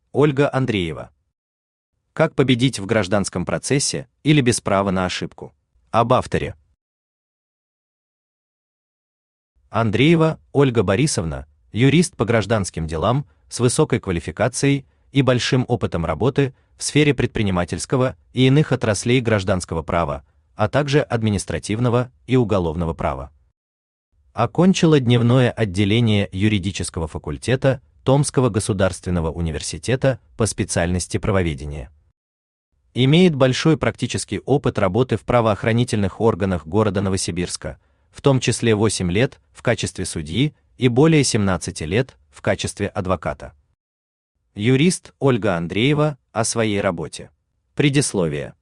Ольга Андреева. Как победить в гражданском процессе или без права на ошибку? Об авторе. Андреева Ольга Борисовна, юрист по гражданским делам с высокой квалификацией и большим опытом работы в сфере предпринимательского и иных отраслей гражданского права, а также административного и уголовного права. Окончила дневное отделение юридического факультета Томского государственного университета по специальности правоведение. Имеет большой практический опыт работы в правоохранительных органах города Новосибирска, в том числе 8 лет в качестве судьи и более 17 лет в качестве адвоката. Юрист Ольга Андреева о своей работе. Предисловие.